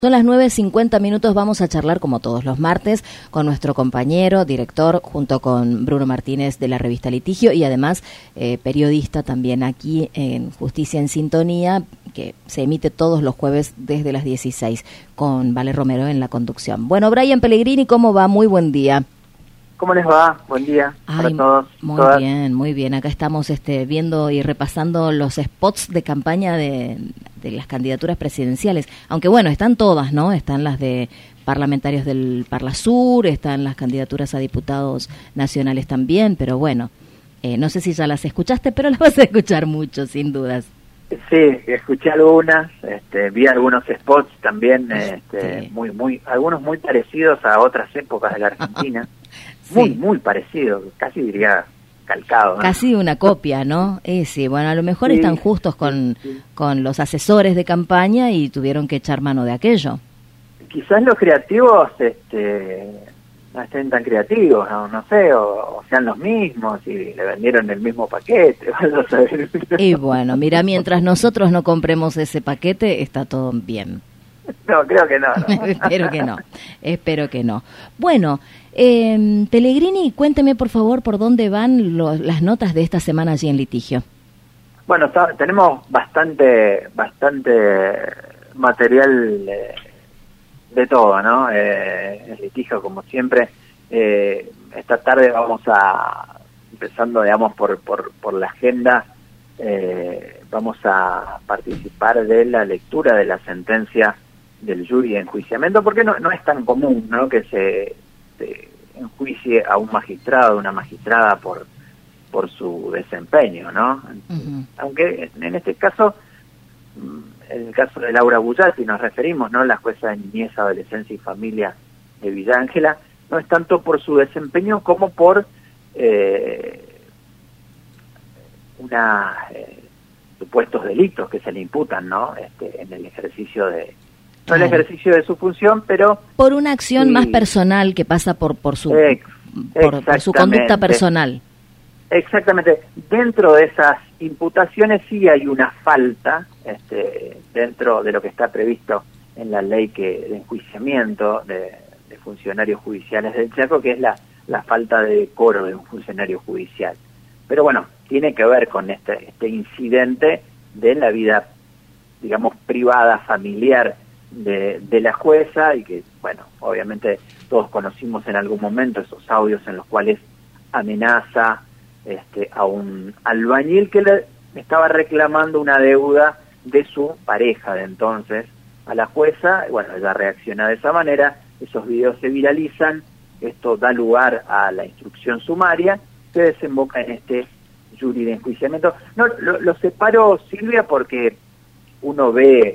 Son las 9:50, vamos a charlar como todos los martes con nuestro compañero, director, junto con Bruno Martínez de la revista Litigio y además periodista también aquí en Justicia en Sintonía, que se emite todos los jueves desde las 16 con Vale Romero en la conducción. Bueno, Brian Pellegrini, ¿cómo va? Muy buen día. ¿Cómo les va? Buen día para todos. Muy bien. Acá estamos viendo y repasando los spots de campaña de las candidaturas presidenciales. Aunque bueno, están todas, ¿no? Están las de parlamentarios del Parlasur, están las candidaturas a diputados nacionales también, pero bueno, no sé si ya las escuchaste, pero las vas a escuchar mucho, sin dudas. Sí, escuché algunas, vi algunos spots también, algunos muy parecidos a otras épocas de la Argentina. Sí. Muy parecido, casi diría calcado, ¿no? Casi una copia, ¿no? Sí, bueno, a lo mejor están justos con los asesores de campaña y tuvieron que echar mano de aquello. Quizás los creativos no estén tan creativos, no sé, o sean los mismos y le vendieron el mismo paquete, vamos a ver. Y bueno, mira, mientras nosotros no compremos ese paquete, está todo bien. No, creo que no. Espero que no. Bueno, Pellegrini, cuénteme por favor por dónde van las notas de esta semana allí en Litigio. Bueno, tenemos bastante material de todo, ¿no? En Litigio, como siempre. Esta tarde vamos empezando, digamos, por la agenda, vamos a participar de la lectura de la sentencia del jury de enjuiciamiento, porque no es tan común, ¿no?, que se enjuicie a un magistrado, una magistrada por su desempeño, ¿no? Uh-huh. Aunque en este caso, en el caso de Laura Bullati nos referimos, ¿no?, la jueza de niñez, adolescencia y familia de Villa Ángela, no es tanto por su desempeño como por supuestos delitos que se le imputan, ¿no?, en el ejercicio de el ejercicio de su función, pero por una acción más personal que pasa por su conducta personal. Exactamente. Dentro de esas imputaciones sí hay una falta, dentro de lo que está previsto en la ley de enjuiciamiento de funcionarios judiciales del Chaco, que es la falta de decoro de un funcionario judicial. Pero bueno, tiene que ver con este incidente de la vida, digamos, privada, familiar de la jueza, y que, bueno, obviamente todos conocimos en algún momento esos audios en los cuales amenaza a un albañil que le estaba reclamando una deuda de su pareja de entonces a la jueza. Bueno, ella reacciona de esa manera, esos videos se viralizan, esto da lugar a la instrucción sumaria que desemboca en este jury de enjuiciamiento. No, lo separo, Silvia, porque uno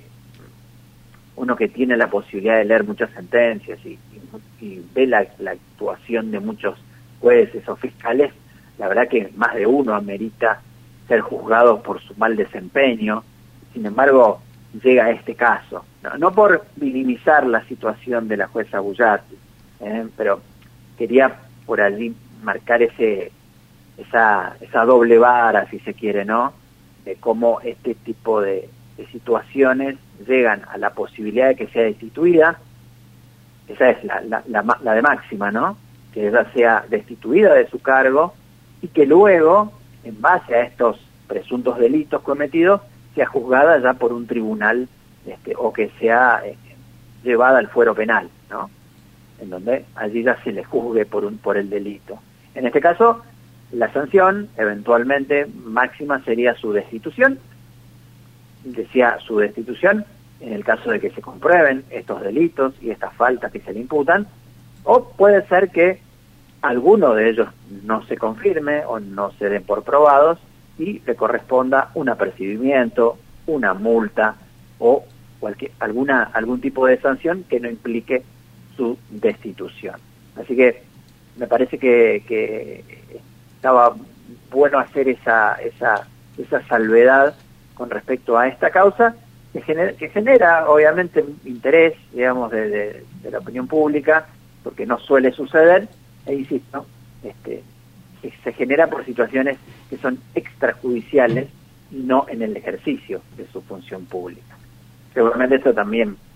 que tiene la posibilidad de leer muchas sentencias y ve la actuación de muchos jueces o fiscales, la verdad que más de uno amerita ser juzgado por su mal desempeño. Sin embargo, llega a este caso, no por minimizar la situación de la jueza Bullati, pero quería por allí marcar esa doble vara, si se quiere, ¿no?, de cómo este tipo de situaciones llegan a la posibilidad de que sea destituida. Esa es la de máxima, ¿no?, que ella sea destituida de su cargo y que luego, en base a estos presuntos delitos cometidos, sea juzgada ya por un tribunal o que sea llevada al fuero penal, ¿no?, en donde allí ya se le juzgue por el delito. En este caso, la sanción eventualmente máxima sería su destitución. Decía su destitución en el caso de que se comprueben estos delitos y estas faltas que se le imputan, o puede ser que alguno de ellos no se confirme o no se den por probados y le corresponda un apercibimiento, una multa o algún tipo de sanción que no implique su destitución. Así que me parece que estaba bueno hacer esa salvedad con respecto a esta causa, que genera obviamente interés, digamos, de la opinión pública, porque no suele suceder, insisto, se genera por situaciones que son extrajudiciales y no en el ejercicio de su función pública. Seguramente esto también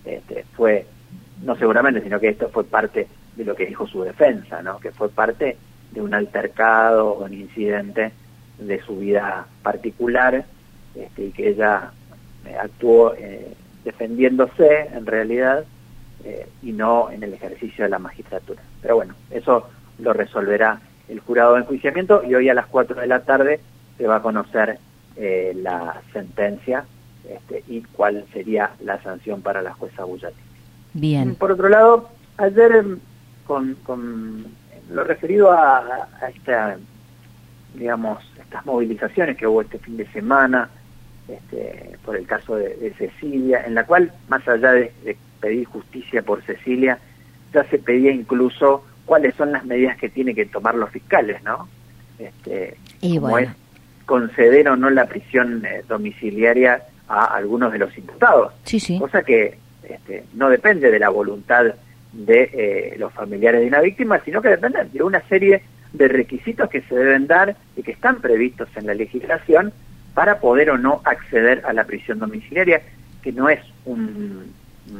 fue, no seguramente, sino que esto fue parte de lo que dijo su defensa, ¿no? Que fue parte de un altercado o un incidente de su vida particular, y que ella actuó defendiéndose en realidad, y no en el ejercicio de la magistratura. Pero bueno, eso lo resolverá el jurado de enjuiciamiento, y hoy a las 4 de la tarde se va a conocer la sentencia, y cuál sería la sanción para la jueza Bullati. Bien. Por otro lado, ayer con lo referido a esta, digamos, estas movilizaciones que hubo este fin de semana, por el caso de Cecilia, en la cual, más allá de pedir justicia por Cecilia, ya se pedía incluso cuáles son las medidas que tienen que tomar los fiscales, ¿no? Y como bueno, es conceder o no la prisión domiciliaria a algunos de los imputados. sí. Cosa que no depende de la voluntad de los familiares de una víctima, sino que depende de una serie de requisitos que se deben dar y que están previstos en la legislación para poder o no acceder a la prisión domiciliaria, que no es un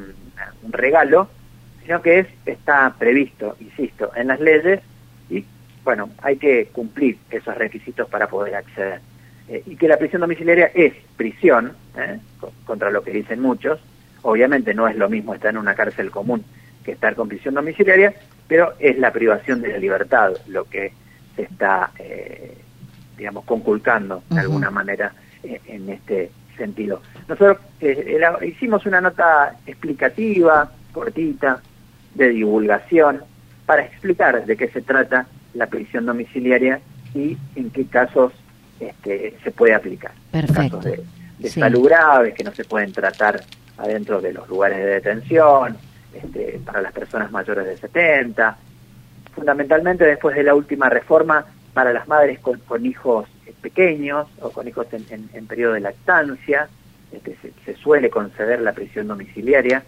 regalo, sino que está previsto, insisto, en las leyes, y bueno, hay que cumplir esos requisitos para poder acceder. Y que la prisión domiciliaria es prisión, contra lo que dicen muchos. Obviamente no es lo mismo estar en una cárcel común que estar con prisión domiciliaria, pero es la privación de la libertad lo que se está, digamos, conculcando de alguna manera en este sentido. Nosotros hicimos una nota explicativa, cortita, de divulgación, para explicar de qué se trata la prisión domiciliaria y en qué casos se puede aplicar. Perfecto. Casos de salud graves que no se pueden tratar adentro de los lugares de detención, para las personas mayores de 70, fundamentalmente después de la última reforma para las madres con hijos pequeños o con hijos en periodo de lactancia, se suele conceder la prisión domiciliaria.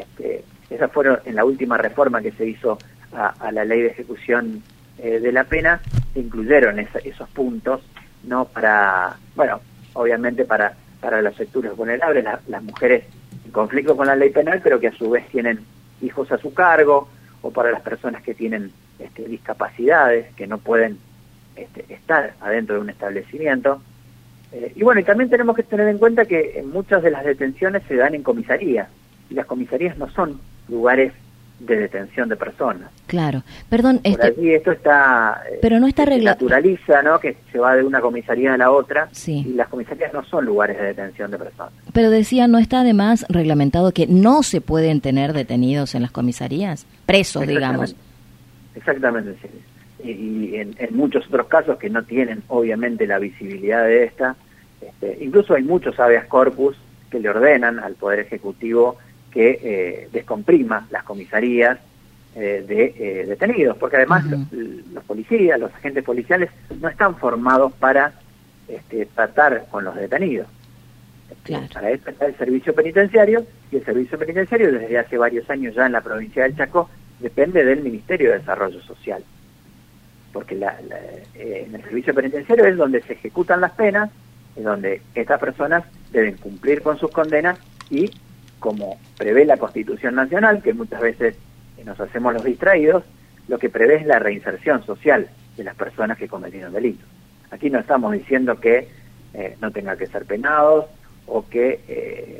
Esas fueron en la última reforma que se hizo a la ley de ejecución de la pena, se incluyeron esos puntos, no para, bueno, obviamente para los sectores vulnerables, las mujeres en conflicto con la ley penal, pero que a su vez tienen hijos a su cargo, o para las personas que tienen discapacidades, que no pueden estar adentro de un establecimiento. Y bueno, y también tenemos que tener en cuenta que muchas de las detenciones se dan en comisarías, y las comisarías no son lugares de detención de personas. Claro. Perdón, por allí esto está, pero no está se naturaliza, ¿no? Que se va de una comisaría a la otra, sí. Y las comisarías no son lugares de detención de personas. Pero decía, ¿no está además reglamentado que no se pueden tener detenidos en las comisarías? Presos, digamos. Exactamente, sí. Y en muchos otros casos que no tienen, obviamente, la visibilidad de esta, incluso hay muchos habeas corpus que le ordenan al Poder Ejecutivo que descomprima las comisarías de detenidos, porque además los policías, los agentes policiales no están formados para tratar con los detenidos. Claro. Para eso está el servicio penitenciario, y el servicio penitenciario desde hace varios años ya en la provincia del Chaco depende del Ministerio de Desarrollo Social, porque en el servicio penitenciario es donde se ejecutan las penas, es donde estas personas deben cumplir con sus condenas, y como prevé la Constitución Nacional, que muchas veces nos hacemos los distraídos, lo que prevé es la reinserción social de las personas que cometieron delitos. Aquí no estamos diciendo que no tengan que ser penados o que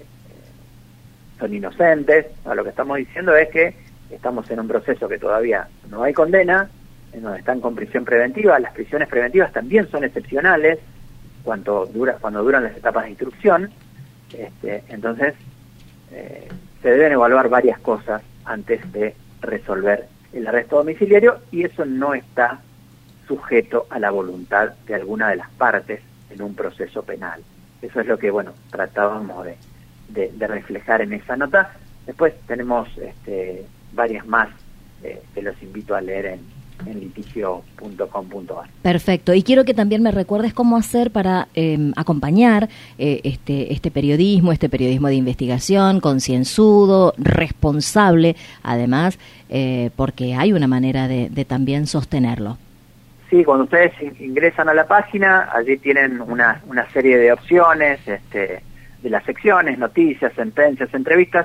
son inocentes. No, lo que estamos diciendo es que estamos en un proceso que todavía no hay condena, en donde están con prisión preventiva. Las prisiones preventivas también son excepcionales cuando duran las etapas de instrucción. Entonces se deben evaluar varias cosas antes de resolver el arresto domiciliario, y eso no está sujeto a la voluntad de alguna de las partes en un proceso penal. Eso es lo que, bueno, tratábamos de reflejar en esa nota. Después tenemos varias más que los invito a leer en litigio.com.ar. Perfecto. Y quiero que también me recuerdes cómo hacer para acompañar este periodismo de investigación, concienzudo, responsable, además, porque hay una manera de también sostenerlo. Sí, cuando ustedes ingresan a la página, allí tienen una serie de opciones, de las secciones, noticias, sentencias, entrevistas,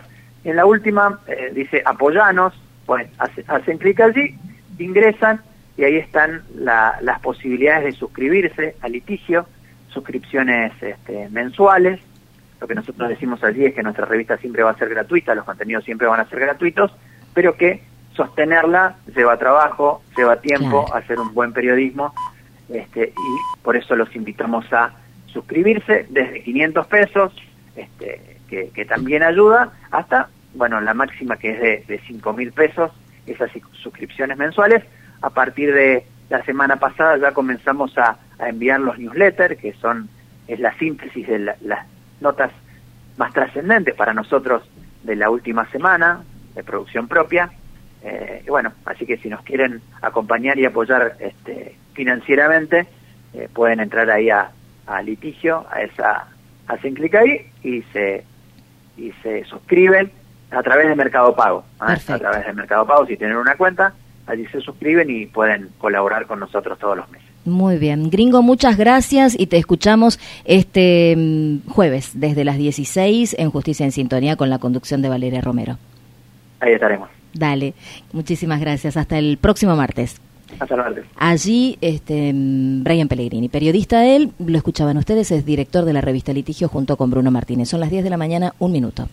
En la última dice apoyanos, pues hacen clic allí, ingresan y ahí están las posibilidades de suscribirse al litigio, suscripciones mensuales. Lo que nosotros decimos allí es que nuestra revista siempre va a ser gratuita, los contenidos siempre van a ser gratuitos, pero que sostenerla lleva trabajo, lleva tiempo, claro, hacer un buen periodismo, y por eso los invitamos a suscribirse desde 500 pesos, que también ayuda, hasta, bueno, la máxima que es de 5.000 pesos, esas suscripciones mensuales. A partir de la semana pasada ya comenzamos a enviar los newsletters, que es la síntesis de las notas más trascendentes para nosotros de la última semana, de producción propia. Y bueno, así que si nos quieren acompañar y apoyar financieramente, pueden entrar ahí a litigio, hacen clic ahí y se suscriben a través de Mercado Pago. A través de Mercado Pago, si tienen una cuenta, allí se suscriben y pueden colaborar con nosotros todos los meses. Muy bien. Gringo, muchas gracias y te escuchamos este jueves desde las 16 en Justicia en Sintonía con la conducción de Valeria Romero. Ahí estaremos. Dale, muchísimas gracias. Hasta el próximo martes. Hasta el martes. Allí, Brian Pellegrini, periodista él, lo escuchaban ustedes, es director de la revista Litigio junto con Bruno Martínez. Son las 10 de la mañana, 1 minuto.